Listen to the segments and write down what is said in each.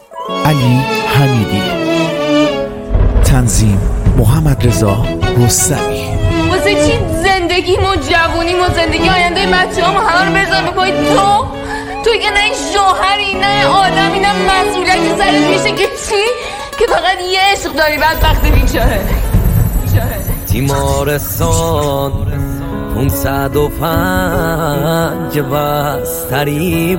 علی حمیدی، تنظیم محمد رضا رستمی. واسه چی زندگیمو جوونیمو زندگی آینده بچه‌هامو همه رو بذار بپای تو که نه شوهری نه آدمی نه مسئولیتی سرت میشه که چی؟ که فقط یه عشق داری بدبخت بیچاره. تیمارستان 505 بستری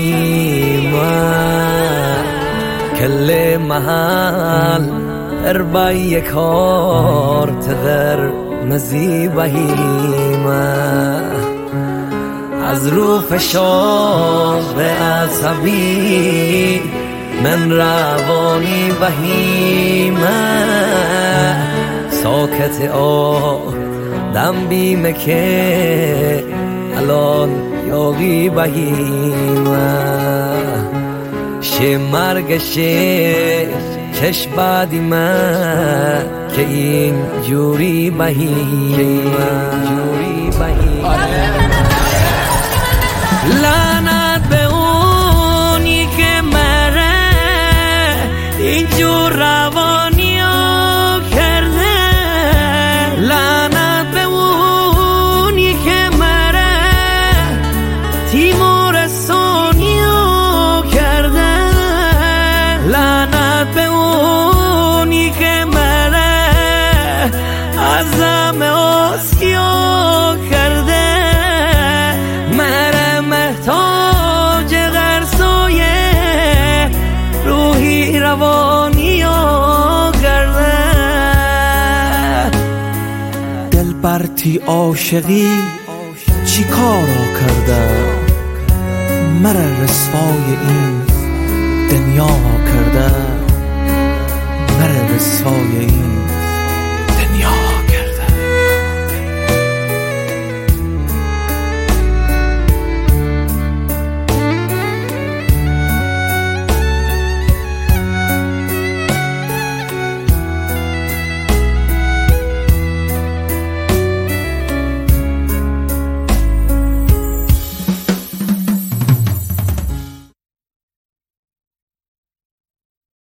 بهیمه کل محل اربای کارت قرمزی بهیمه از رو فشار عصبی من روانی بهیمه ساکت دم بیمه که الان یاقی بهیمه شه مرگ شه چش بعدی من که این جوری بهیمه لعنت به اونی که مره اینجور روانی ها کرده لعنت به اونی که مره تیمارستانی ها کرده لعنت به اونی که مره عزم آسیا کرده مره محتاج غرصای روحی روانی ها کرده دل برتی عاشقی چی کارا کرده مرا رسوای این